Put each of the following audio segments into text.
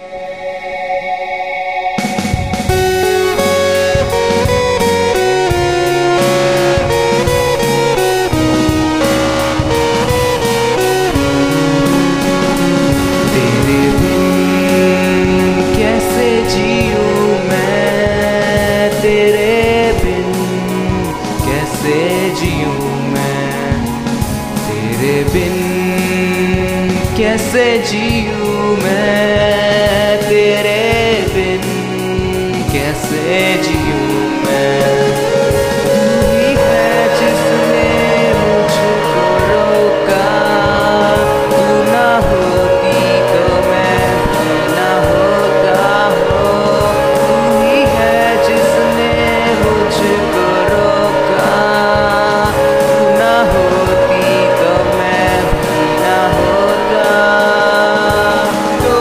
कैसे जीऊं मैं तेरे बिन, कैसे जीऊं मैं। तू ही है जिसने मुझको रोका, तू ना होती तो मैं भी ना होता हो। तू ही है जिसने मुझको रोका, तू ना होती तो मैं भी ना होता। तो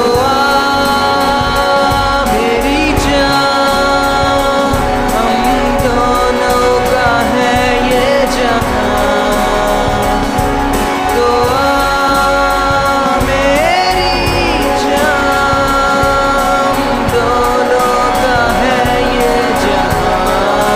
आ मेरी जान, हम दोनों का है ये जहां। तो आ मेरी जान, हम दोनों का है ये जहां।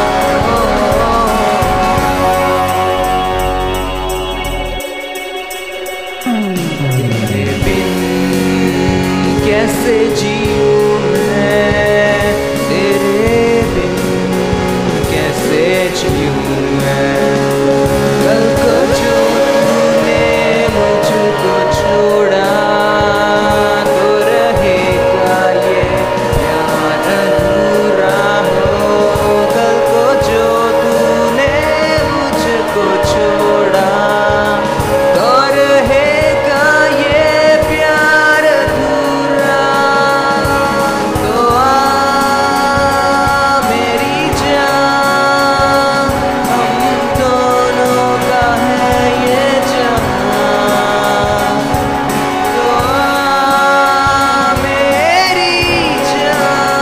तेरे बिन कैसे जीऊं मैं, तेरे बिन कैसे जीऊं मैं। कल को जो तूने मुझको छोड़ा, तो रहेगा ये प्यार अधूरा हो। कल को जो तूने मुझको छोड़ा, तो रहेगा ये प्यार अधूरा। तो आ मेरी जान, हम दोनों का है ये जहां। तो आ मेरी जान।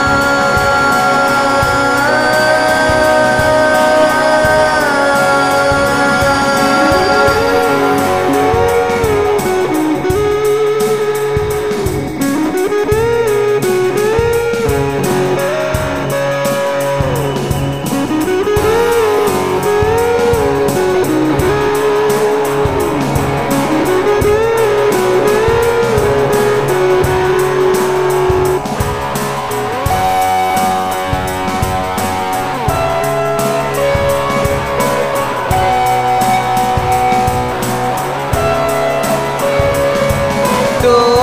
तो